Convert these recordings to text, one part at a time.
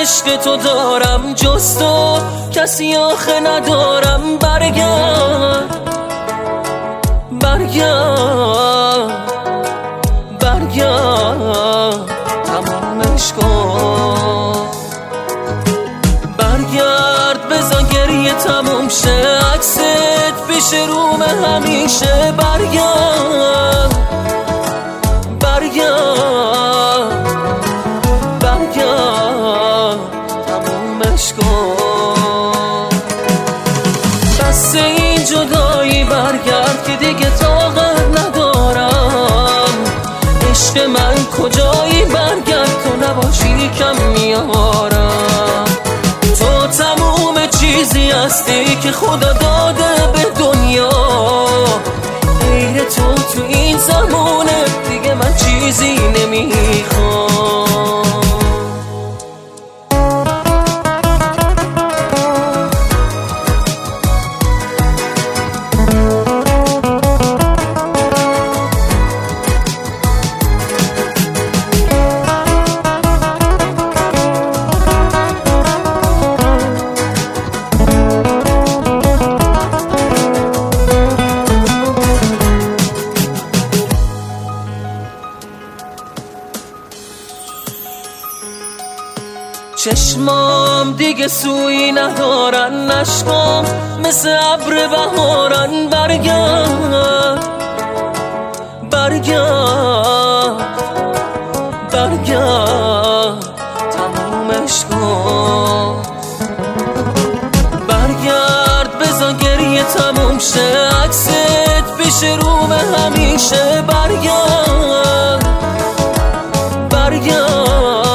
عشق تو دارم، جز تو کسی آخه ندارم. برگرد برگرد برگرد تمامش کن. برگرد بذار گریه تموم شه، عکست پیش روم همیشه. برگرد برگرد برگرد تمومش کن. بس این جدایی برگرد که دیگه طاقت ندارم. عشق من کجایی؟ برگرد تو نباشی کم میارم. تو تموم چیزی هستی که خدا داده به دنیا. غیر تو این زمونه دیگه من چیزی نمیخوام. چشمام دیگه سویی ندارن، اشکام مثل ابر بهارن. برگرد برگرد برگرد تمومش کن. برگرد بذار گریه تموم شه، عکست پیش روم همیشه. برگرد برگرد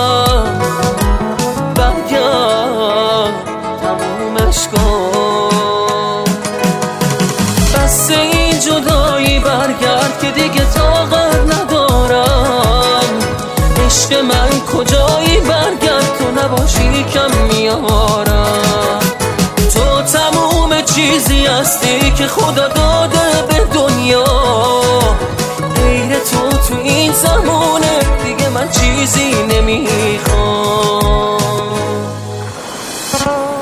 تمومش کن. بس این جدایی برگرد که دیگه طاقت ندارم. عشق من کجایی؟ برگرد تو نباشی کم میارم. تو تموم چیزی هستی که خدا داده به دنیا. غیر تو این زمونه دیگه من چیزی نمیخوام.